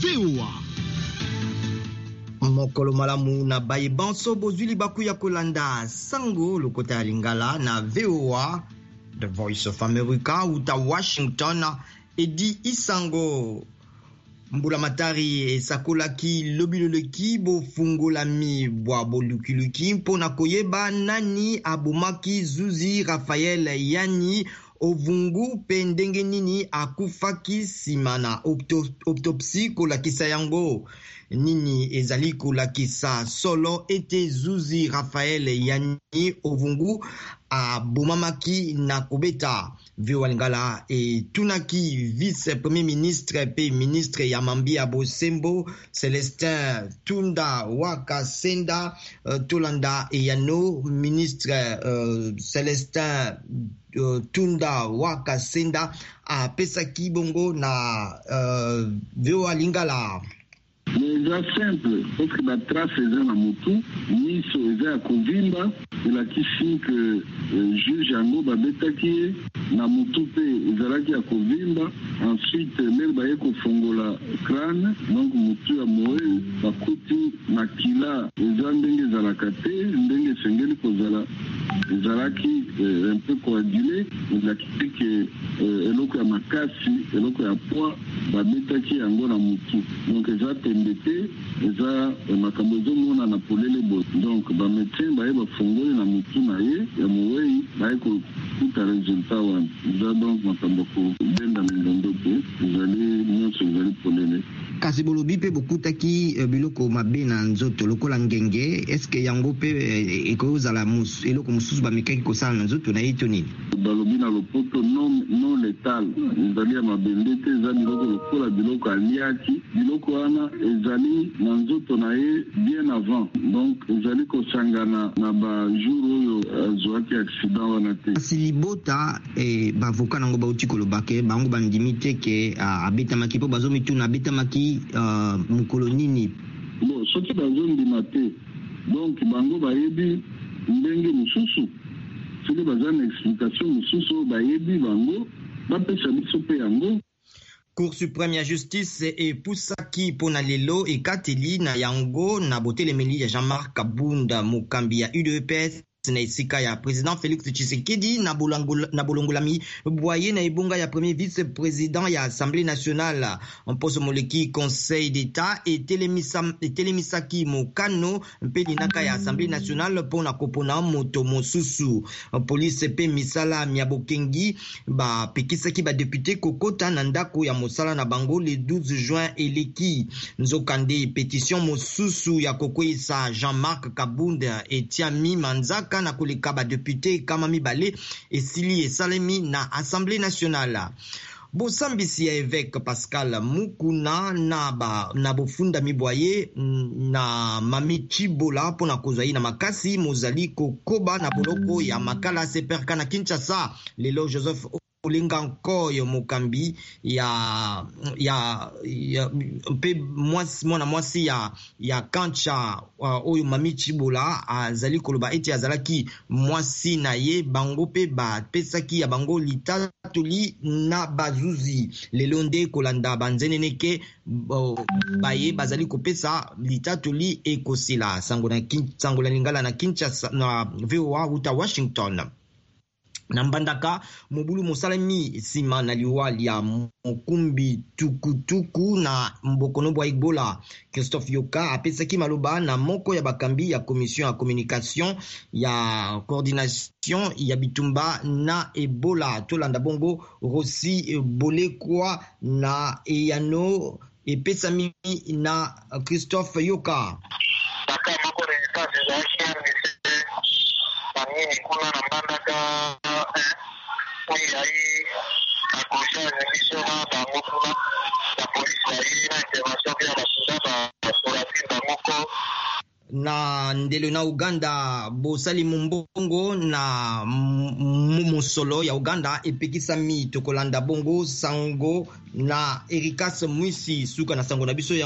VOA. Mokolo malamu na baye banso bozwili baku ya kolanda sango lokota ya lingala na VOA, The Voice of America, uta Washington, edi isango. Mbula matari esakolaki lobiloleki bofungolami bwa bolukiluki mpona koyeba nani abomaki Zuzi Raphael yani ovungu pe ndenge nini akufaki nsima na autopsie kolakisa yango. Nini ezali kolakisa solo ete Zuzi Raphael yani ovungu abomamaki na kobeta. VOA Lingala tunaki vice premier ministre pe ministre ya Mambia Bosembo Celestin Tunda Wakasenda Tolanda eyano ministre Celestin Tunda Wakasenda apesaki bongo na VOA Lingala. Eza simple, parce que la trace eza na mutu, miso eza ya kovimba, elakisi que juge yango babetaki na mutu pe ezalaki ya kovimba, ensuite lelo baye kofongola crâne, donc mutu ya moye bakuti makila eza ndenge ezalaka te, ndenge esengeli kozala ezalaki un peu coagulé, ezalaki ke eloko ya makasi, eloko ya poids babetaki yango na mutu, donc eza mbete eza makambo ezomona na polele bote. Donc bamédecin baye bafongoli na mutu na ye ya mowei baye kokuta resultat wana eza donc makambo kobenda mindondo te ezali nyonso ezali polele. Kasi bolobi pe bokutaki biloko mabe na nzoto lokola ngenge, eske yango pe ekozala eloko mosusu bamekaki kosala na nzoto na ye to nini? Balobi na lopoto non letal ezali ya mabende te, eza biloko lokola biloko aliaki, biloko wana ezali na nzoto na ye bien avant, donc ezali kosangana na bajour oyo azwaki accident wana te. Kasi libota bavoka nango bauti kolobake bango bandimi te ke abetamaki mpo bazomituna abetamaki mokolo nini? Bon, soki bazondima te, donc bango bayebi ndenge mosusu, soki baza na explication mosusu bayebi bango bapesa biso pe yango. Cour suprême ya justice epusaki pona lelo ekateli na yango na botelemeli ya Jean-Marc Kabunda mokambi ya UDPS na esika ya président Félix Tshisekedi na bolongolami boye na ebonga ya premier vice-président ya Assemblée nationale mposo moleki Conseil d'État etelemisaki mokano mpe linaka ya Assemblée nationale pona kopona moto mosusu. Police pe misala ya bokengi bapekisaki badepute kokota na ndako ya mosala na bango le 12 juin eleki. Nzokande pétition mosusu ya kokweyisa Jean-Marc Kabunda etiami manzaka na koleka ba député kama mibale esili esalemi na Assemblée nationale. Bosambisi ya évêque Pascal Mukuna na bofunda mibwaye na Mami Chibola pona kozai na makasi mozali kokoba na boloko ya makala seperka na Kinshasa. Lelo Joseph Olinga Nkoyo mokambi ya mpe mwana mwasi ya Kancha oyo Mami Chibola azali koloba eti azalaki mwasi na ye bango pe bapesaki ya bango litatoli na bazuzi. Lelo nde kolanda banzeneneke baye bazali kopesa litatoli ekosila. Sango la lingala na Kinshasa na VOA uta Washington. Na mbandaka mobulu mosalemi sima na liwali ya mokumbi tukutuku na mbokono bwa Ebola. Christophe Yoka apesaki maloba na moko ya bakambi ya commission ya communication ya coordination ya bitumba na Ebola tolanda bongo Rossi Bolekwa na eyano epesami na Christophe Yoka. Kuna na mbandaka ya hii akosha zemisho na bangokuna ya polisi ya hii na intervention ya basunda ba moko na ndelo na Uganda bosali mumbongo na musolo ya Uganda epekisami tokolanda bongo sango na Erikas Mwisi suka na sango na biso ya